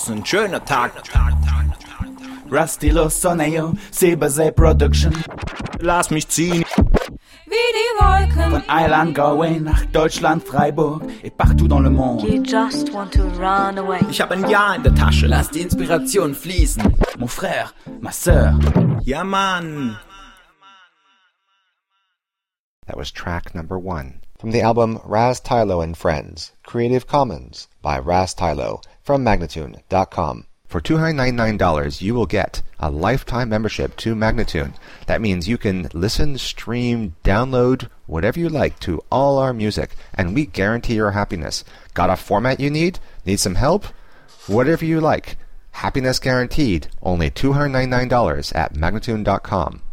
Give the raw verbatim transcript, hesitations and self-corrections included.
draußen, ein schöner Tag. Rusty Lusoneo, Silbersee Production. Lass mich ziehen. Wie die Wolken. Von Island Galway nach Deutschland, Freiburg et partout dans le monde. You just want to run away. Ich hab ein Ja in der Tasche. Lass die Inspiration fließen. Mon frère, ma sœur. Ja, Mann. That was track number one from the album Raz Tylo and Friends, Creative Commons by Raz Tylo from Magnatune dot com. For two hundred ninety-nine dollars, you will get a lifetime membership to Magnatune. That means you can listen, stream, download, whatever you like to all our music, and we guarantee your happiness. Got a format you need? Need some help? Whatever you like. Happiness guaranteed. Only two hundred ninety-nine dollars at Magnatune dot com.